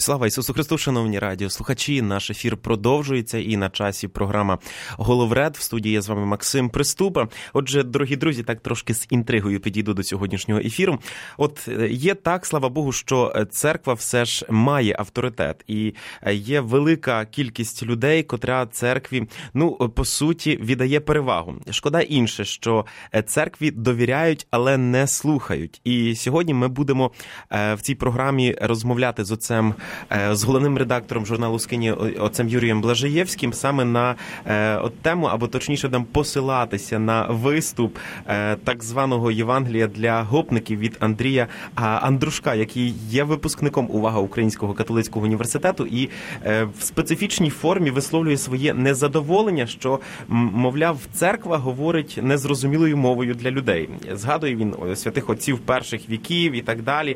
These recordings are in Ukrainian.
Слава Ісусу Христу, шановні радіослухачі, наш ефір продовжується і на часі програма «Головред». В студії я з вами Максим Приступа. Отже, дорогі друзі, так трошки з інтригою підійду до сьогоднішнього ефіру. От є так, слава Богу, що церква все ж має авторитет. І є велика кількість людей, котра церкві, по суті, віддає перевагу. Шкода інше, що церкві довіряють, але не слухають. І сьогодні ми будемо в цій програмі розмовляти з головним редактором журналу «Скині» отцем Юрієм Блажаєвським саме на тему, або точніше будемо посилатися на виступ так званого Євангелія для гопників від Андрія Андрушка, який є випускником, увага, Українського католицького університету і в специфічній формі висловлює своє незадоволення, що, мовляв, церква говорить незрозумілою мовою для людей. Згадує він святих отців перших віків і так далі.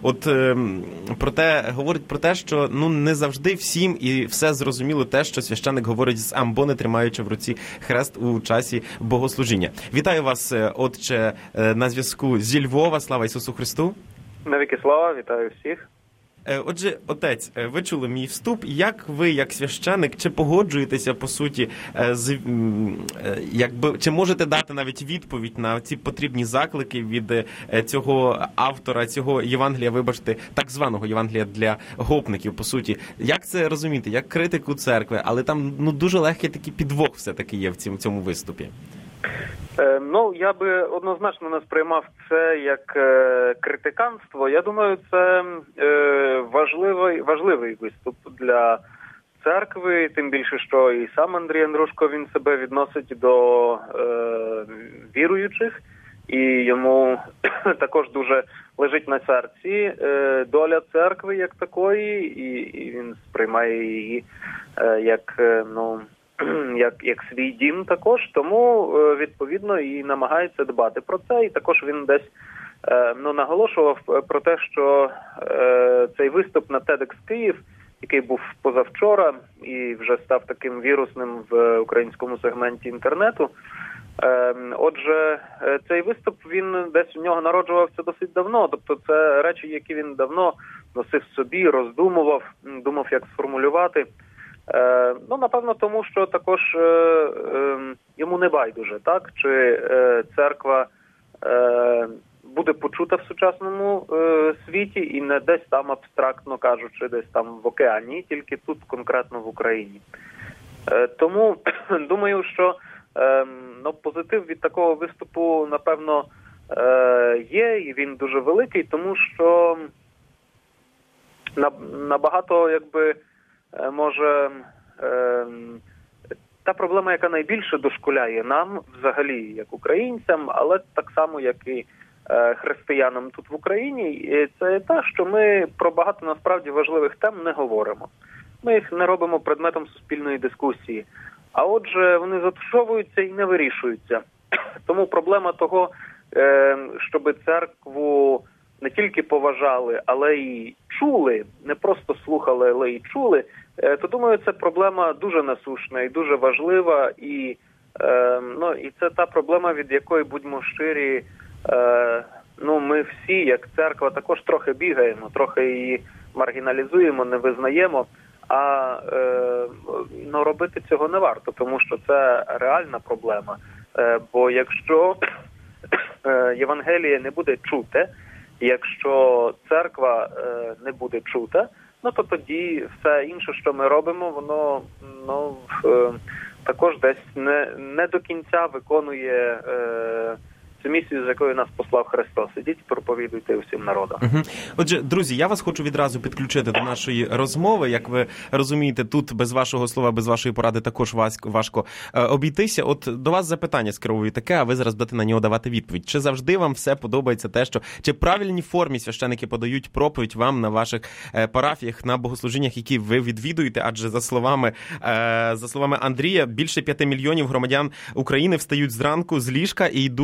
Говорить про те, що не завжди всім і все зрозуміло те, що священик говорить сам, бо не тримаючи в руці хрест у часі богослужіння. Вітаю вас, отче, на зв'язку зі Львова. Слава Ісусу Христу! Навіки слава, вітаю всіх. Отже, отець, ви чули мій вступ. Як ви, як священик, чи погоджуєтеся, по суті, чи можете дати навіть відповідь на ці потрібні заклики від цього автора, цього Євангелія, вибачте, так званого Євангелія для гопників, по суті? Як це розуміти? Як критику церкви? Але там дуже легкий такий підвох все-таки є в цьому виступі. Я би однозначно не сприймав це як критиканство. Я думаю, це важливий виступ для церкви, тим більше, що і сам Андрій Андрушко, він себе відносить до віруючих, і йому також дуже лежить на серці доля церкви як такої, і він сприймає її як свій дім також, тому, відповідно, і намагається дбати про це. І також він десь наголошував про те, що цей виступ на TEDx Київ, який був позавчора і вже став таким вірусним в українському сегменті інтернету, отже, цей виступ, він десь у нього народжувався досить давно, тобто це речі, які він давно носив собі, роздумував, думав, як сформулювати. Напевно, тому що також йому не байдуже, так? Чи церква буде почута в сучасному світі і не десь там, абстрактно кажучи, десь там в океані, тільки тут конкретно в Україні. Тому думаю, що позитив від такого виступу, напевно, є, і він дуже великий, тому що набагато, може, та проблема, яка найбільше дошкуляє нам, взагалі, як українцям, але так само, як і християнам тут в Україні, це те, що ми про багато, насправді, важливих тем не говоримо. Ми їх не робимо предметом суспільної дискусії. А отже, вони затушовуються і не вирішуються. Тому проблема того, щоб церкву не тільки поважали, але й чули, не просто слухали, але й чули, то, думаю, це проблема дуже насущна і дуже важлива, і це та проблема, від якої, будьмо щирі, ми всі, як церква, також трохи бігаємо, трохи її маргіналізуємо, не визнаємо, а робити цього не варто, тому що це реальна проблема. Бо якщо Євангеліє не буде чуте, якщо церква не буде чута, то тоді все інше, що ми робимо, воно також десь не до кінця виконує цю місію, з якою нас послав Христос. Ідіть, проповідуйте усім народам. Отже, друзі, я вас хочу відразу підключити до нашої розмови. Як ви розумієте, тут без вашого слова, без вашої поради також важко обійтися. От до вас запитання скеровую таке, а ви зараз будете на нього давати відповідь. Чи завжди вам все подобається те, чи в правильній формі священики подають проповідь вам на ваших парафіях, на богослужіннях, які ви відвідуєте? Адже за словами Андрія, більше 5 мільйонів громадян України встають зранку з ліжка і йдуть на неділю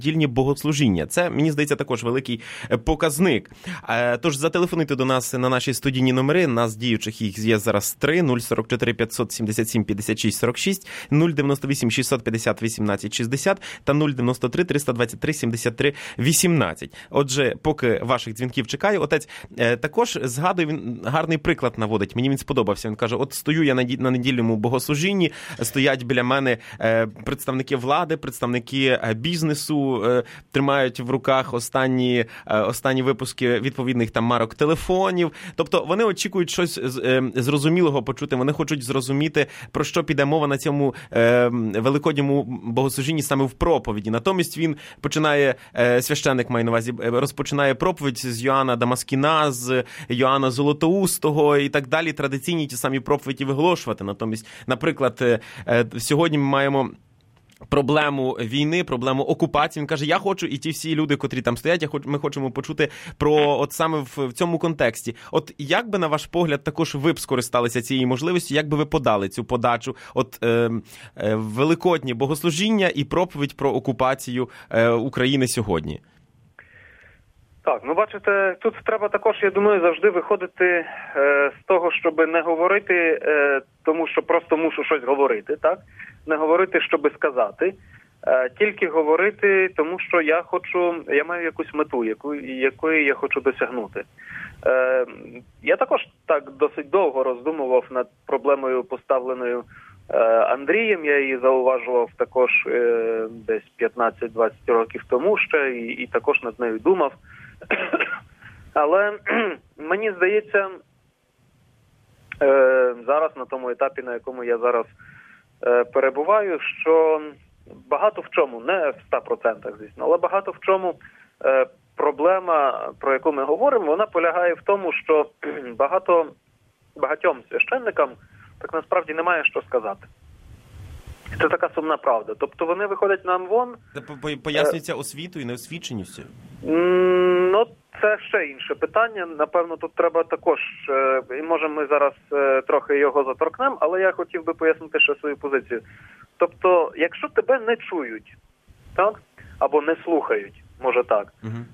недільні богослужіння. Це, мені здається, також великий показник. Тож зателефонуйте до нас на наші студійні номери. Нас діючих їх є зараз 3 044 577 56 46, 098 650 18 60 та 093 323 73 18. Отже, поки ваших дзвінків чекаю, отець також згадує, він гарний приклад наводить. Мені він сподобався. Він каже, от стою я на недільному богослужінні, стоять біля мене представники влади, представники бізнесу, тримають в руках останні випуски відповідних там марок телефонів. Тобто вони очікують щось зрозумілого почути, вони хочуть зрозуміти, про що піде мова на цьому великодньому богослужінні саме в проповіді. Натомість він починає, священник має на увазі, розпочинає проповідь з Йоанна Дамаскіна, з Йоанна Золотоустого і так далі, традиційні ті самі проповіді виголошувати. Натомість, наприклад, сьогодні ми маємо проблему війни, проблему окупації. Він каже, я хочу, і ті всі люди, котрі там стоять, ми хочемо почути про от саме в цьому контексті. От як би, на ваш погляд, також ви б скористалися цією можливістю, як би ви подали цю подачу, от великоднє богослужіння і проповідь про окупацію України сьогодні? Так, ну бачите, тут треба також, я думаю, завжди виходити з того, щоб не говорити, тому що просто мушу щось говорити, так? Не говорити, щоби сказати, тільки говорити, тому що я маю якусь мету, якої я хочу досягнути. Я також так досить довго роздумував над проблемою, поставленою Андрієм. Я її зауважував також десь 15-20 років тому ще, і також над нею думав. Але мені здається, зараз на тому етапі, на якому я зараз перебуваю, що багато в чому, не в 100%, звісно, але багато в чому проблема, про яку ми говоримо, вона полягає в тому, що багатьом священникам так насправді немає що сказати. Це така сумна правда. Тобто вони виходять нам вон... Це пояснюється освітою, неосвіченістю? Ну, це ще інше питання. Напевно, тут треба також, і може ми зараз трохи його заторкнемо, але я хотів би пояснити ще свою позицію. Тобто, якщо тебе не чують, так? Або не слухають, може так,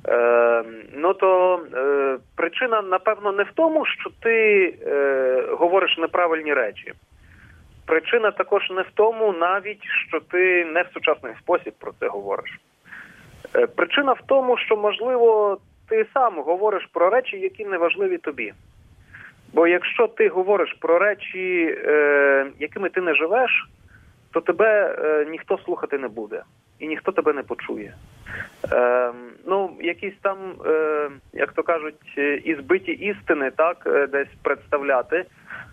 ну то причина, напевно, не в тому, що ти говориш неправильні речі. Причина також не в тому навіть, що ти не в сучасний спосіб про це говориш. Причина в тому, що, можливо, ти сам говориш про речі, які не важливі тобі. Бо якщо ти говориш про речі, якими ти не живеш, то тебе ніхто слухати не буде. І ніхто тебе не почує. Ну, якісь там, як то кажуть, ізбиті істини, так, десь представляти.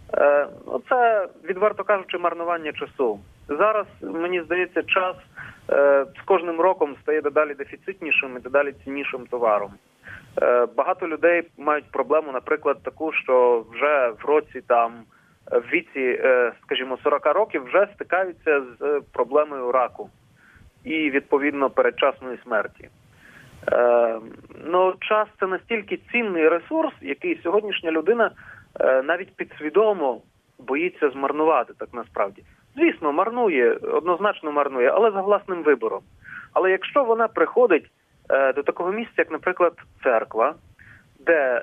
Це, відверто кажучи, марнування часу. Зараз, мені здається, час з кожним роком стає дедалі дефіцитнішим і дедалі ціннішим товаром. Багато людей мають проблему, наприклад, таку, що вже в році там, в віці, скажімо, 40 років вже стикаються з проблемою раку і, відповідно, передчасної смерті. Ну, час – це настільки цінний ресурс, який сьогоднішня людина навіть підсвідомо боїться змарнувати, так насправді. Звісно, марнує, однозначно марнує, але за власним вибором. Але якщо вона приходить до такого місця, як, наприклад, церква, де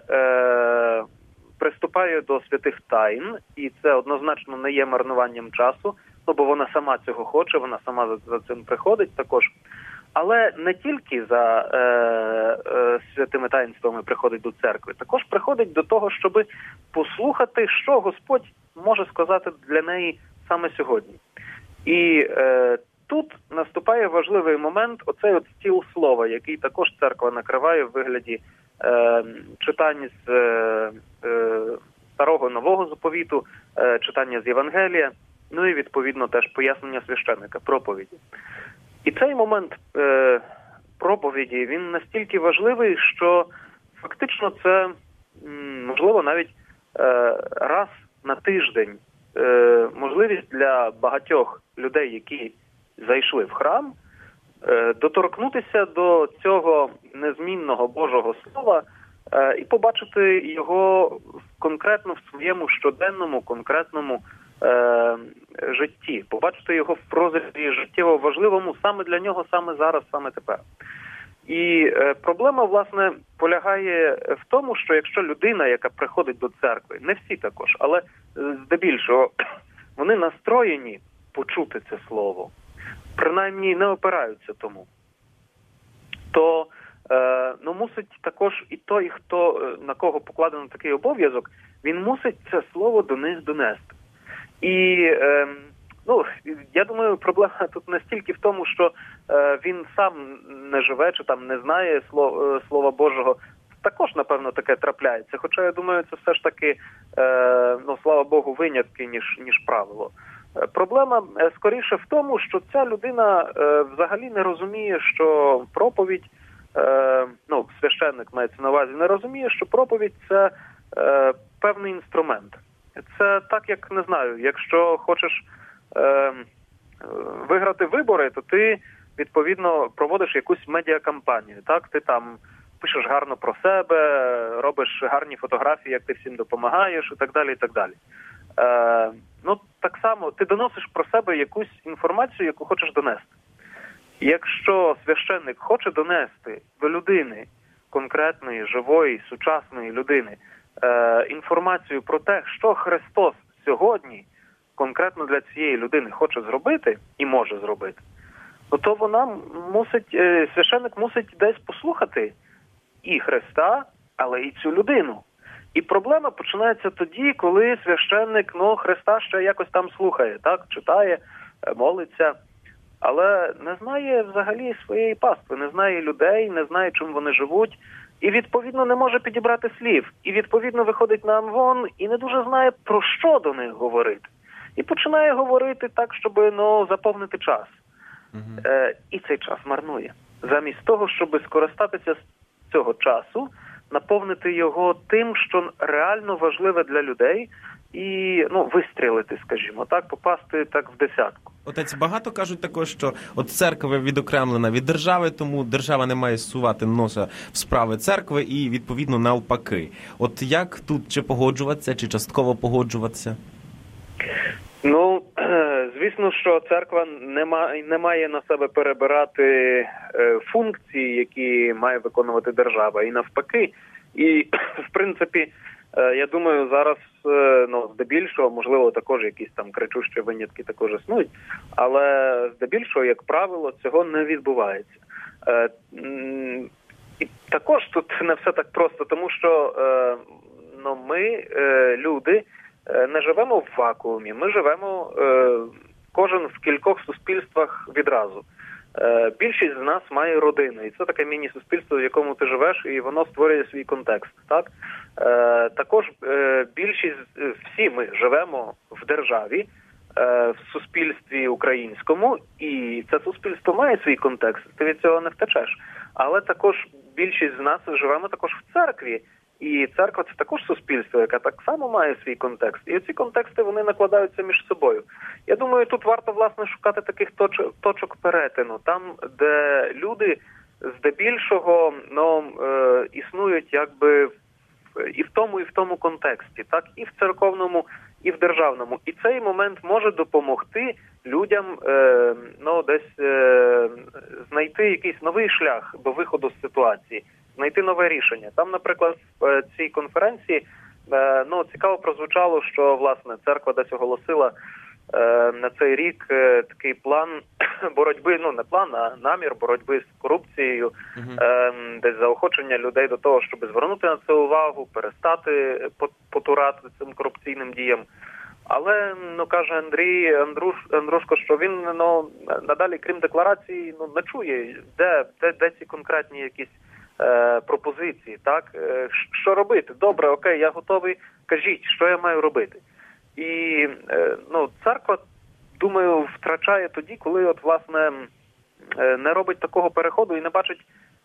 приступає до святих тайн, і це однозначно не є марнуванням часу, ну, бо вона сама цього хоче, вона сама за цим приходить також. Але не тільки за святими таїнствами приходить до церкви, також приходить до того, щоб послухати, що Господь може сказати для неї саме сьогодні. І тут наступає важливий момент, оцей от стіл слова, який також церква накриває в вигляді читань з Старого Нового заповіту, читання з Євангелія, ну і відповідно теж пояснення священника, проповіді. І цей момент проповіді, він настільки важливий, що фактично це, можливо, навіть раз на тиждень можливість для багатьох людей, які зайшли в храм, доторкнутися до цього незмінного Божого Слова і побачити його конкретно в своєму щоденному, конкретному житті, побачити його в розрізі життєво важливому саме для нього, саме зараз, саме тепер. І проблема, власне, полягає в тому, що якщо людина, яка приходить до церкви, не всі також, але здебільшого, вони настроєні почути це слово, принаймні не опираються тому, то мусить також і той, хто, на кого покладено такий обов'язок, він мусить це слово до них донести. І, я думаю, проблема тут не стільки в тому, що він сам не живе чи там не знає Слова Божого. Також, напевно, таке трапляється. Хоча, я думаю, це все ж таки, слава Богу, винятки, ніж правило. Проблема скоріше в тому, що ця людина взагалі не розуміє, що проповідь, священник мається на увазі, не розуміє, що проповідь – це певний інструмент. Це так, як, не знаю, якщо хочеш виграти вибори, то ти, відповідно, проводиш якусь медіакампанію, так? Ти там пишеш гарно про себе, робиш гарні фотографії, як ти всім допомагаєш і так далі, і так далі. Так само ти доносиш про себе якусь інформацію, яку хочеш донести. Якщо священник хоче донести до людини, конкретної, живої, сучасної людини, інформацію про те, що Христос сьогодні конкретно для цієї людини хоче зробити і може зробити, то вона священник мусить десь послухати і Христа, але і цю людину. І проблема починається тоді, коли священник, Христа ще якось там слухає, так, читає, молиться, але не знає взагалі своєї пастви, не знає людей, не знає, чим вони живуть, і, відповідно, не може підібрати слів. І, відповідно, виходить на амвон і не дуже знає, про що до них говорити. І починає говорити так, щоб, заповнити час. І цей час марнує. Замість того, щоб скористатися з цього часу, наповнити його тим, що реально важливе для людей, і, вистрілити, скажімо, так, попасти так в десятку. Отець, багато кажуть також, що церква відокремлена від держави, тому держава не має сувати носа в справи церкви і, відповідно, навпаки. От як тут, чи погоджуватися, чи частково погоджуватися? Звісно, що церква не має на себе перебирати функції, які має виконувати держава, і навпаки. І, в принципі, я думаю, зараз, здебільшого, можливо, також якісь там кричущі винятки також існують, але здебільшого, як правило, цього не відбувається. І також тут не все так просто, тому що ми, люди, не живемо в вакуумі, ми живемо кожен в кількох суспільствах відразу. Більшість з нас має родину, і це таке міні-суспільство, в якому ти живеш, і воно створює свій контекст. Так? Також більшість, всі ми живемо в державі, в суспільстві українському, і це суспільство має свій контекст, ти від цього не втечеш. Але також більшість з нас живемо також в церкві, і церква – це також суспільство, яке так само має свій контекст. І ці контексти, вони накладаються між собою. Я думаю, тут варто, власне, шукати таких точок перетину. Там, де люди здебільшого існують якби і в тому контексті, так, і в церковному, і в державному. І цей момент може допомогти людям десь знайти якийсь новий шлях до виходу з ситуації, знайти нове рішення. Там, наприклад, в цій конференції цікаво прозвучало, що, власне, церква десь оголосила на цей рік такий план боротьби, не план, а намір боротьби з корупцією, десь заохочення людей до того, щоб звернути на це увагу, перестати потурати цим корупційним діям. Але, каже Андрушко, що він, надалі, крім декларації, не чує, де ці конкретні якісь пропозиції, так? Що робити? Добре, окей, я готовий, кажіть, що я маю робити? І, церква, думаю, втрачає тоді, коли, власне, не робить такого переходу і не бачить,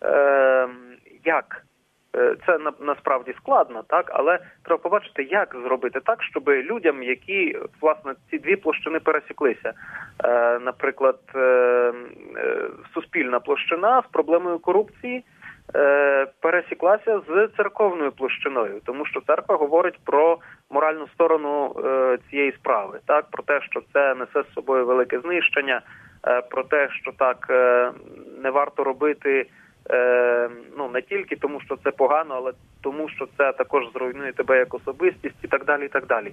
як. Це насправді складно, так, але треба побачити, як зробити так, щоб людям, які, власне, ці дві площини пересіклися. Наприклад, суспільна площина з проблемою корупції пересіклася з церковною площиною, тому що церква говорить про моральну сторону цієї справи, так, про те, що це несе з собою велике знищення, про те, що так не варто робити не тільки тому, що це погано, але тому, що це також зруйнує тебе як особистість і так далі, і так далі.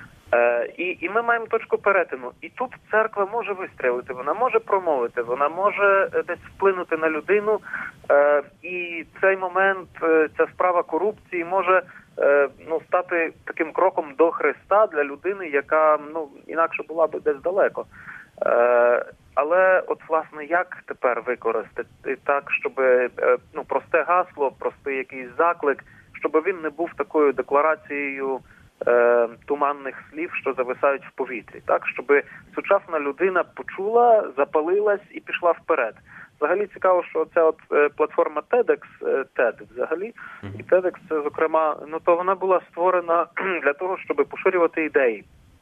І ми маємо точку перетину. І тут церква може вистрілити, вона може промовити, вона може десь вплинути на людину. І цей момент, ця справа корупції може стати таким кроком до Христа для людини, яка інакше була б десь далеко. Але от, власне, як тепер використати так, щоб просте гасло, простий якийсь заклик, щоб він не був такою декларацією туманних слів, що зависають в повітрі, так, щоб сучасна людина почула, запалилась і пішла вперед. Взагалі цікаво, що ця платформа TEDx, TED взагалі, і TEDx, це, зокрема, то вона була створена для того, щоб поширювати ідеї.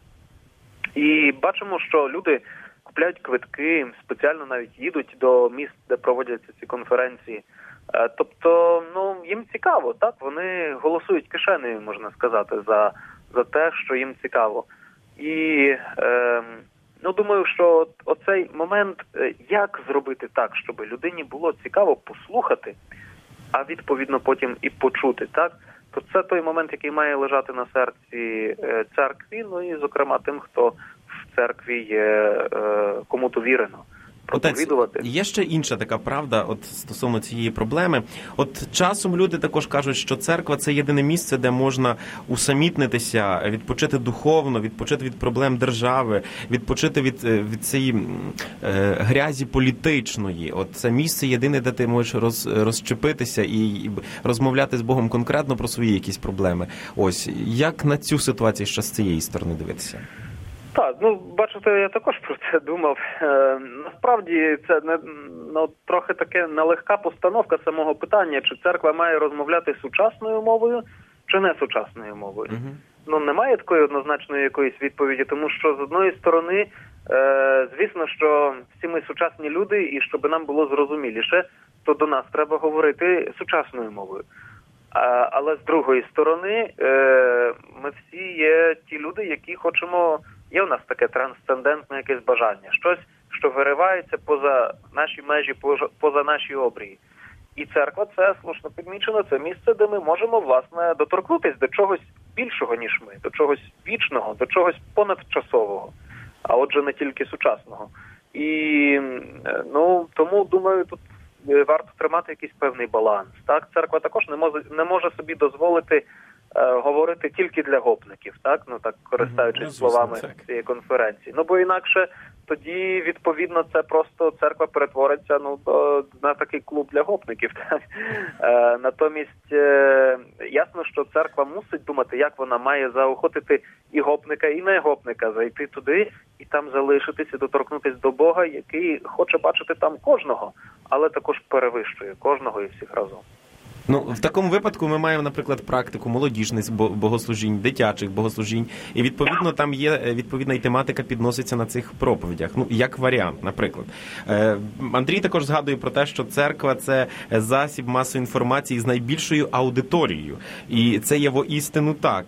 І бачимо, що люди купляють квитки, спеціально навіть їдуть до міст, де проводяться ці конференції. Тобто, їм цікаво, так? Вони голосують кишенею, можна сказати, за те, що їм цікаво. І, думаю, що оцей момент, як зробити так, щоб людині було цікаво послухати, а відповідно потім і почути, так? То це той момент, який має лежати на серці церкві, і, зокрема, тим, хто в церкві є кому-то вірено. Отець, є ще інша така правда стосовно цієї проблеми. Часом люди також кажуть, що церква – це єдине місце, де можна усамітнитися, відпочити духовно, відпочити від проблем держави, відпочити від цієї грязі політичної. Це місце єдине, де ти можеш розчепитися і розмовляти з Богом конкретно про свої якісь проблеми. Як на цю ситуацію ще з цієї сторони дивитися? Так, бачите, я також про це думав. Насправді, це трохи таке нелегка постановка самого питання, чи церква має розмовляти сучасною мовою, чи не сучасною мовою. Немає такої однозначної якоїсь відповіді, тому що, з одної сторони, звісно, що всі ми сучасні люди, і щоб нам було зрозуміліше, то до нас треба говорити сучасною мовою. Але, з другої сторони, ми всі є ті люди, які хочемо... Є у нас таке трансцендентне якесь бажання. Щось, що виривається поза наші межі, поза наші обрії. І церква – це, слушно підмічено, це місце, де ми можемо, власне, доторкнутися до чогось більшого, ніж ми, до чогось вічного, до чогось понадчасового, а отже, не тільки сучасного. І, тому, думаю, тут варто тримати якийсь певний баланс. Так, церква також не може собі дозволити говорити тільки для гопників, так, користуючись словами цієї конференції. Бо інакше тоді, відповідно, це просто церква перетвориться на такий клуб для гопників. Так? Натомість, ясно, що церква мусить думати, як вона має заохотити і гопника, і не гопника зайти туди, і там залишитися, доторкнутися до Бога, який хоче бачити там кожного, але також перевищує кожного і всіх разом. В такому випадку ми маємо, наприклад, практику молодіжних богослужінь, дитячих богослужінь, і, відповідно, там є відповідна і тематика підноситься на цих проповідях. Як варіант, наприклад. Андрій також згадує про те, що церква – це засіб масової інформації з найбільшою аудиторією. І це є воістину так.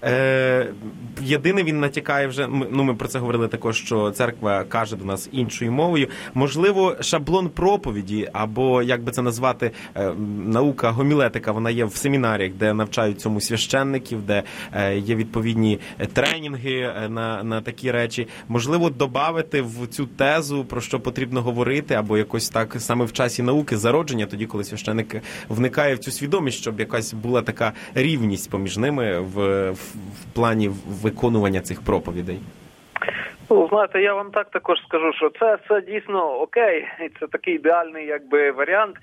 Єдине, він натякає вже, ми про це говорили також, що церква каже до нас іншою мовою. Можливо, шаблон проповіді, або, як би це назвати, наука гомілетика, вона є в семінаріях, де навчають цьому священників, де є відповідні тренінги на такі речі. Можливо, додати в цю тезу, про що потрібно говорити, або якось так саме в часі науки, зародження, тоді, коли священник вникає в цю свідомість, щоб якась була така рівність поміж ними в плані виконування цих проповідей. Знаєте, я вам також скажу, що це дійсно окей, і це такий ідеальний варіант.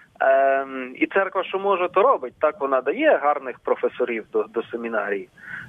І церква, що може, то робить. Так, вона дає гарних професорів до семінарії.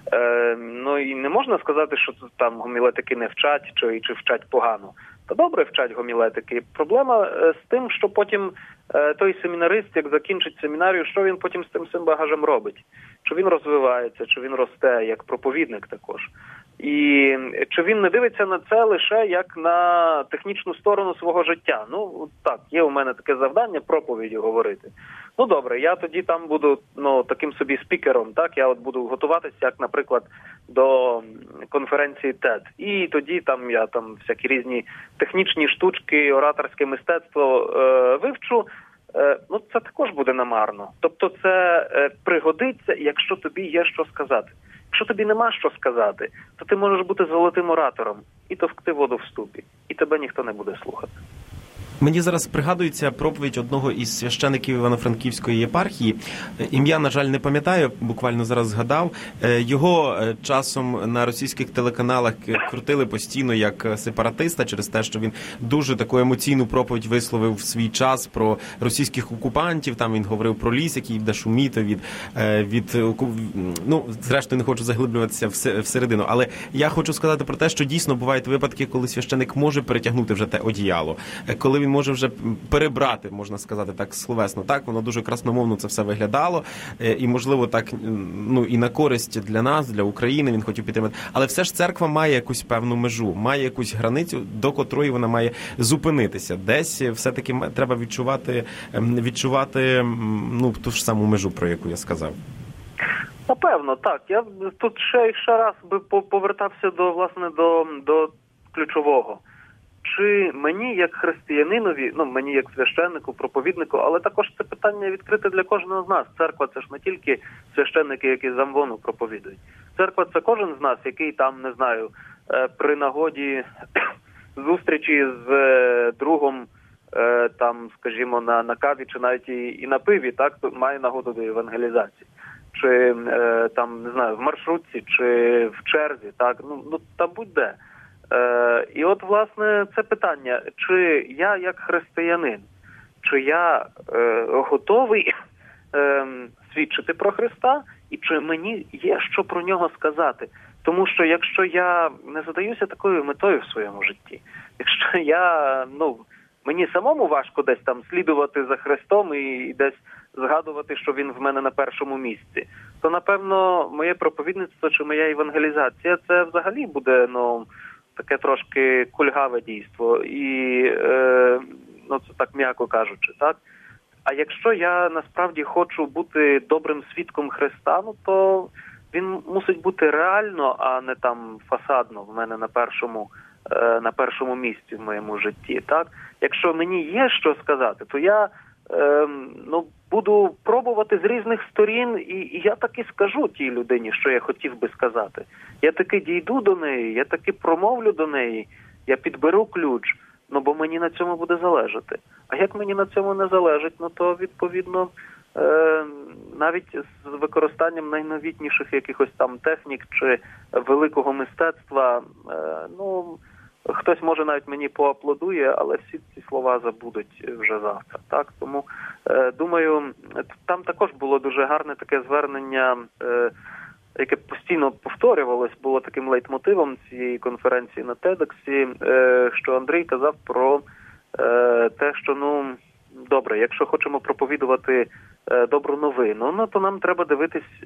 І не можна сказати, що там гомілетики не вчать, чи вчать погано. Та добре вчать гомілетики. Проблема з тим, що потім той семінарист, як закінчить семінарію, що він потім з тим багажем робить? Чи він розвивається, чи він росте, як проповідник також? І чи він не дивиться на це лише як на технічну сторону свого життя? Так, є у мене таке завдання проповіді говорити. Добре, я тоді там буду таким собі спікером, так? Я буду готуватися, як, наприклад, до конференції TED. І тоді я всякі різні технічні штучки, ораторське мистецтво вивчу, це також буде намарно. Тобто це пригодиться, якщо тобі є що сказати. Якщо тобі нема що сказати, то ти можеш бути золотим оратором і товкти воду в ступі, і тебе ніхто не буде слухати. Мені зараз пригадується проповідь одного із священиків Івано-Франківської єпархії. Ім'я, на жаль, не пам'ятаю, буквально зараз згадав. Його часом на російських телеканалах крутили постійно як сепаратиста через те, що він дуже таку емоційну проповідь висловив в свій час про російських окупантів. Там він говорив про ліс, який буде шуміти зрештою не хочу заглиблюватися всередину. Але я хочу сказати про те, що дійсно бувають випадки, коли священик може перетягнути вже те одіяло. Коли він може вже перебрати, можна сказати так словесно. Так, воно дуже красномовно це все виглядало. І, можливо, так, і на користь для нас, для України він хотів підтримати. Але все ж церква має якусь певну межу, має якусь границю, до котрої вона має зупинитися. Десь все-таки треба відчувати ту ж саму межу, про яку я сказав. Напевно, так. Я тут ще раз би повертався до ключового. Чи мені, як християнинові, мені як священнику, проповіднику, але також це питання відкрите для кожного з нас. Церква – це ж не тільки священники, які з амвону проповідують. Церква – це кожен з нас, який там, не знаю, при нагоді зустрічі з другом, там, скажімо, на каві чи навіть і на пиві, так, має нагоду до евангелізації. Чи там, не знаю, в маршрутці, чи в черзі, так, та будь-де. І от, власне, це питання, чи я як християнин, чи я готовий свідчити про Христа, і чи мені є що про нього сказати. Тому що якщо я не задаюся такою метою в своєму житті, якщо мені самому важко десь там слідувати за Христом і десь згадувати, що він в мене на першому місці, то, напевно, моє проповідництво чи моя евангелізація, це взагалі буде, таке трошки кульгаве дійство, і, це так м'яко кажучи, так? А якщо я насправді хочу бути добрим свідком Христа, то він мусить бути реально, а не там фасадно в мене на першому місці в моєму житті, так? Якщо мені є що сказати, то я буду пробувати з різних сторін, і я таки скажу тій людині, що я хотів би сказати. Я таки дійду до неї, я таки промовлю до неї, я підберу ключ, бо мені на цьому буде залежати. А як мені на цьому не залежить, то, відповідно, навіть з використанням найновітніших якихось там технік чи великого мистецтва, хтось, може, навіть мені поаплодує, але всі ці слова забудуть вже завтра. Так? Тому, думаю, там також було дуже гарне таке звернення, яке постійно повторювалось, було таким лейтмотивом цієї конференції на TEDx, що Андрій казав про те, що, добре, якщо хочемо проповідувати добру новину, то нам треба дивитись,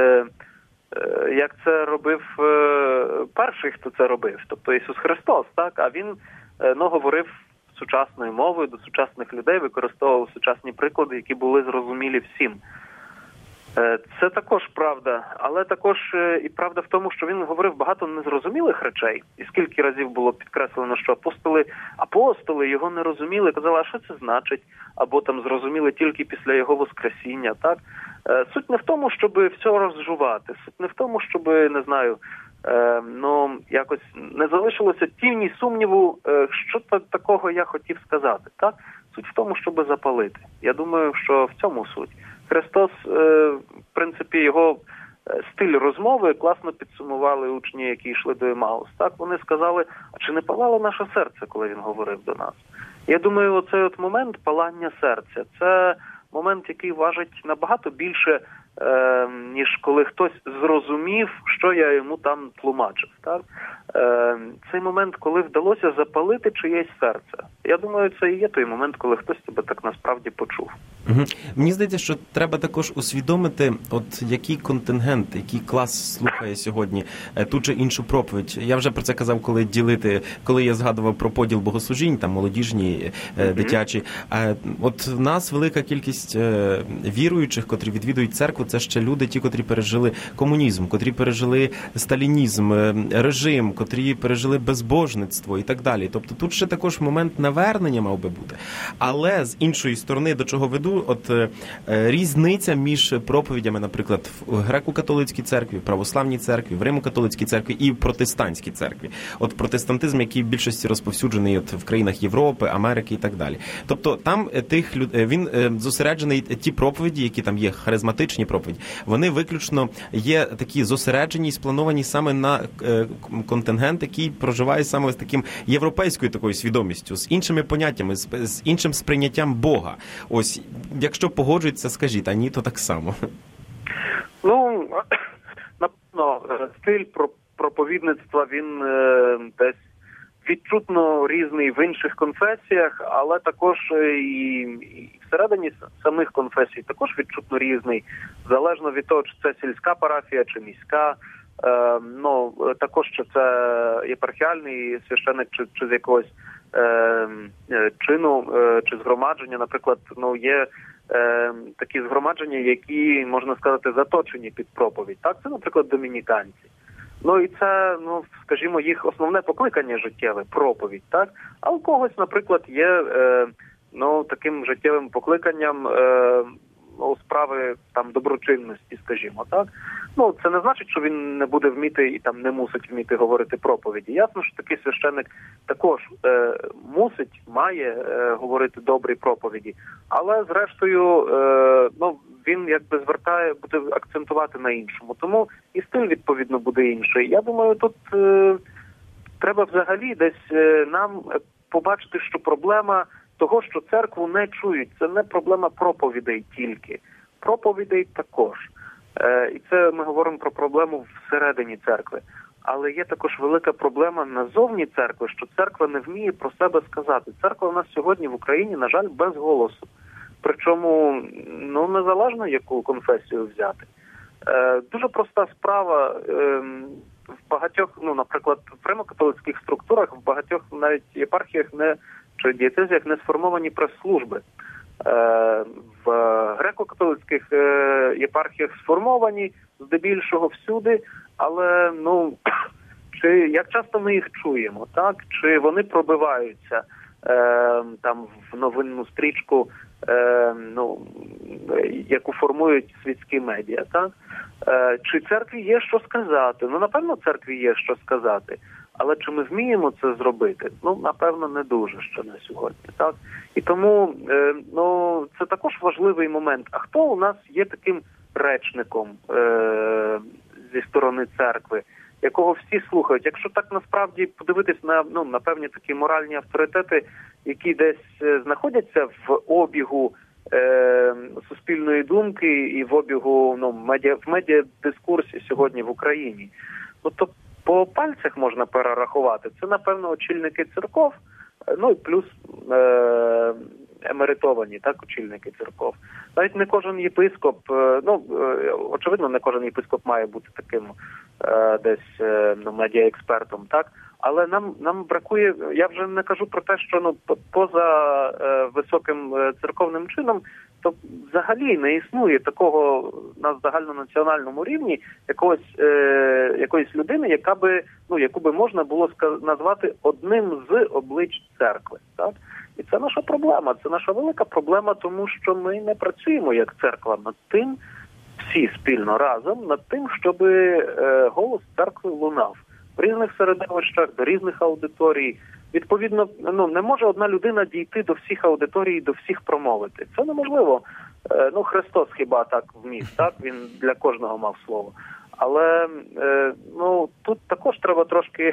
як це робив перший, хто це робив, тобто Ісус Христос, так? А він говорив сучасною мовою до сучасних людей, використовував сучасні приклади, які були зрозумілі всім. Це також правда, але також і правда в тому, що він говорив багато незрозумілих речей. І скільки разів було підкреслено, що апостоли його не розуміли, казали, а що це значить? Або там зрозуміли тільки після його воскресіння, так? Суть не в тому, щоб все розжувати, суть не в тому, щоб, не знаю, якось не залишилося тіні сумніву, що такого я хотів сказати, так? Суть в тому, щоб запалити. Я думаю, що в цьому суть. Христос, в принципі, його стиль розмови класно підсумували учні, які йшли до Емаус. Так, вони сказали, а чи не палало наше серце, коли він говорив до нас? Я думаю, оцей от момент палання серця, це момент, який важить набагато більше, ніж коли хтось зрозумів, що я йому там тлумачив. Так? Цей момент, коли вдалося запалити чиєсь серце. Я думаю, це і є той момент, коли хтось тебе так насправді почув. Угу. Мені здається, що треба також усвідомити, от який контингент, який клас слухає сьогодні ту чи іншу проповідь. Я вже про це казав, коли я згадував про поділ богослужінь, там молодіжні, дитячі. От в нас велика кількість віруючих, котрі відвідують церкву, це ще люди, ті, котрі пережили комунізм, котрі пережили сталінізм, режим, котрі пережили безбожництво і так далі. Тобто тут ще також момент навернення мав би бути. Але з іншої сторони, до чого веду, от різниця між проповідями, наприклад, в греко-католицькій церкві, в православній церкві, в римо-католицькій церкві і в протестантській церкві. От протестантизм, який в більшості розповсюджений от в країнах Європи, Америки і так далі. Тобто там він зосереджений, ті проповіді, які там є, харизматичні проповіді, вони виключно є такі зосереджені і сплановані саме на контингент, який проживає саме з таким європейською такою свідомістю, з іншими поняттями, з іншим сприйняттям Бога. Ось, якщо погоджується, скажіть, а ні, то так само. Ну, напевно, стиль проповідництва, він десь відчутно різний в інших конфесіях, але також і всередині самих конфесій також відчутно різний, залежно від того, чи це сільська парафія, чи міська, ну, також, чи це єпархіальний священик, чи з якогось чину, чи згромадження. Наприклад, ну, є такі згромадження, які, можна сказати, заточені під проповідь. Так, це, наприклад, домініканці. Ну, і це, ну, скажімо, їх основне покликання життєве – проповідь, так? А у когось, наприклад, є, ну, таким життєвим покликанням у справи, там, доброчинності, скажімо, так? Ну, це не значить, що він не буде вміти і там не мусить вміти говорити проповіді. Ясно, що такий священик також має говорити добрі проповіді, але, зрештою, ну, він якби буде акцентувати на іншому. Тому і стиль, відповідно, буде інший. Я думаю, тут треба взагалі десь нам побачити, що проблема того, що церкву не чують, це не проблема проповідей тільки. Проповідей також. І це ми говоримо про проблему всередині церкви. Але є також велика проблема назовні церкви, що церква не вміє про себе сказати. Церква у нас сьогодні в Україні, на жаль, без голосу. Причому, ну, незалежно яку конфесію взяти. Дуже проста справа. В багатьох, ну, наприклад, в римо-католицьких структурах, в багатьох навіть єпархіях чи дієцезіях не сформовані прес-служби. В греко-католицьких єпархіях сформовані, здебільшого всюди, але, ну, як часто ми їх чуємо, так? Чи вони пробиваються там в новинну стрічку, ну, яку формують світські медіа, так? Чи церкві є що сказати? Ну, напевно, церкві є що сказати. Але чи ми вміємо це зробити? Ну, напевно, не дуже ще на сьогодні, так? І тому, ну, це також важливий момент. А хто у нас є таким речником зі сторони церкви, якого всі слухають? Якщо так насправді подивитись на певні такі моральні авторитети, які десь знаходяться в обігу суспільної думки і в обігу, ну, в медіадискурсі сьогодні в Україні, ну, то по пальцях можна перерахувати. Це, напевно, очільники церков, ну і плюс емеритовані, так, очільники церков. Навіть не кожен єпископ, ну, очевидно, не кожен єпископ має бути таким десь медіаекспертом, так? Але нам бракує, я вже не кажу про те, що, ну, поза високим церковним чином, то взагалі не існує такого на загальнонаціональному рівні якоїсь людини, яку би можна було назвати одним з облич церкви, так? І це наша проблема, це наша велика проблема, тому що ми не працюємо як церква над тим, всі спільно разом, над тим, щоб голос церкви лунав в різних середовищах, до різних аудиторій. Відповідно, ну, не може одна людина дійти до всіх аудиторій, до всіх промовити. Це неможливо. Ну, Христос хіба так вмів, так? Він для кожного мав слово. Але, ну, тут також треба трошки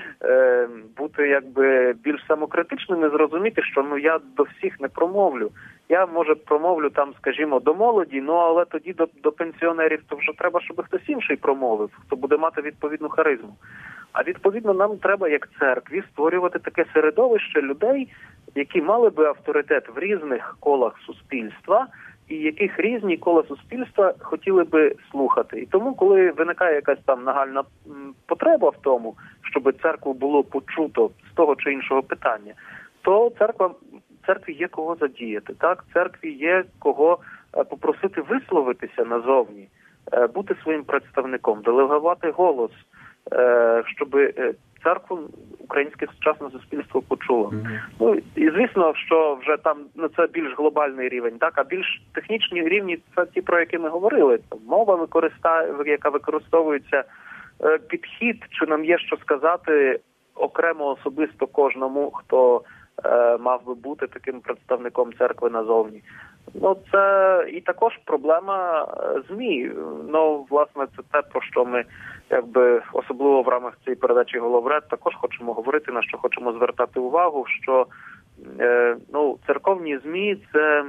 бути, якби, більш самокритичним і зрозуміти, що, ну, я до всіх не промовлю. Я, може, промовлю там, скажімо, до молоді, ну, але тоді до пенсіонерів то вже треба, щоб хтось інший промовив, хто буде мати відповідну харизму. А відповідно нам треба, як церкві, створювати таке середовище людей, які мали би авторитет в різних колах суспільства, і яких різні кола суспільства хотіли би слухати. І тому, коли виникає якась там нагальна потреба в тому, щоб церкву було почуто з того чи іншого питання, то церкві є кого задіяти, так? Церкві є кого попросити висловитися назовні, бути своїм представником, делегувати голос, щоб церкву українське сучасне суспільство почуло. Ну, і звісно, що вже там це більш глобальний рівень, так, а більш технічні рівні це ті, про які ми говорили. Мова яка використовується, підхід, чи нам є що сказати окремо особисто кожному, хто мав би бути таким представником церкви назовні. Ну, це і також проблема ЗМІ. Ну, власне, це те, про що ми, особливо в рамках цієї передачі «Головред» також хочемо говорити, на що хочемо звертати увагу, що, церковні ЗМІ – це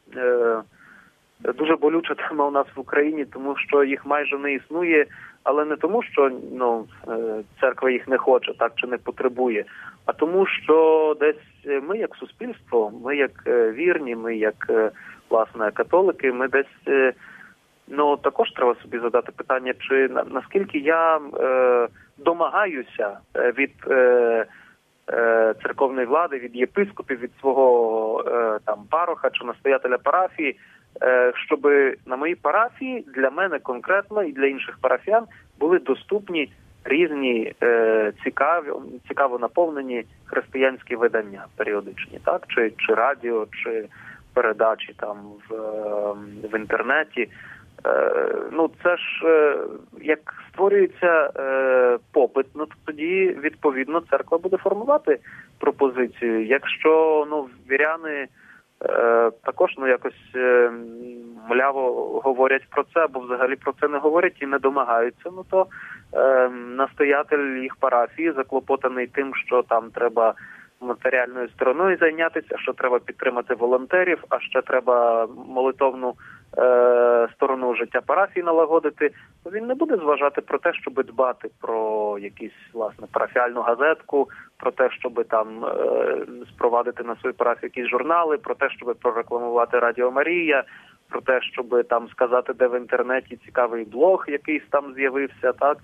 дуже болюча тема у нас в Україні, тому що їх майже не існує, але не тому, що церква їх не хоче, так, чи не потребує, а тому, що десь ми як суспільство, ми як вірні, ми як, власне, католики, ми десь, також треба собі задати питання, чи наскільки я домагаюся від церковної влади, від єпископів, від свого пароха чи настоятеля парафії, щоб на моїй парафії для мене конкретно і для інших парафіян були доступні різні цікаво наповнені християнські видання періодичні, так, чи радіо, чи передачі там в інтернеті. Це ж як створюється попит, то тоді відповідно церква буде формувати пропозицію. Якщо віряни також якось мляво говорять про це, або взагалі про це не говорять і не домагаються, то настоятель їх парафії заклопотаний тим, що там треба матеріальною стороною зайнятися, що треба підтримати волонтерів, а ще треба молитовну сторону життя парафії налагодити, то він не буде зважати про те, щоб дбати про якісь, власне, парафіальну газетку, про те, щоб там спровадити на свою парафію якісь журнали, про те, щоб прорекламувати Радіо Марія, про те, щоб там сказати, де в інтернеті цікавий блог якийсь там з'явився, так.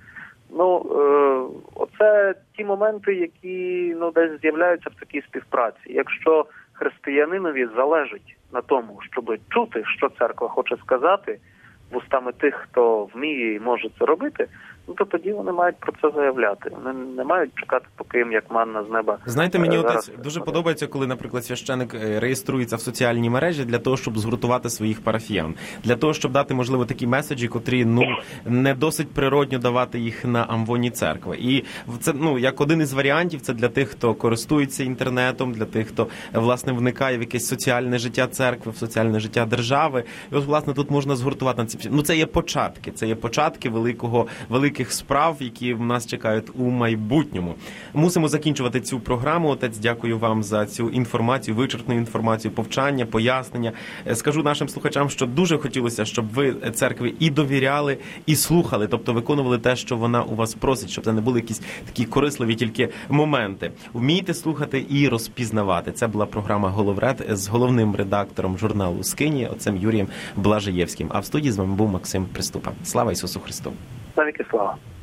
Оце ті моменти, які десь з'являються в такій співпраці. Якщо християнинові залежить на тому, щоб чути, що церква хоче сказати вустами тих, хто вміє і може це робити, то тоді вони мають про це заявляти. Вони не мають чекати, поки їм як манна з неба. Знаєте, мені отець дуже подобається, коли, наприклад, священик реєструється в соціальній мережі для того, щоб згуртувати своїх парафіян. Для того, щоб дати, можливо, такі меседжі, котрі, не досить природньо давати їх на амвоні церкви. І це, як один із варіантів, це для тих, хто користується інтернетом, для тих, хто, власне, вникає в якесь соціальне життя церкви, в соціальне життя держави. І от, власне, тут можна згуртувати на ці... Це є початки великих справ, які в нас чекають у майбутньому. Мусимо закінчувати цю програму. Отець, дякую вам за цю інформацію, вичерпну інформацію, повчання, пояснення. Скажу нашим слухачам, що дуже хотілося, щоб ви церкві і довіряли, і слухали, тобто виконували те, що вона у вас просить, щоб це не були якісь такі корисливі тільки моменти. Вмійте слухати і розпізнавати. Це була програма «Головред» з головним редактором журналу «Скинія», отцем Юрієм Блажаєвським. А в студії з вами був Максим Приступа. Слава Ісусу Христу! Навіки слава!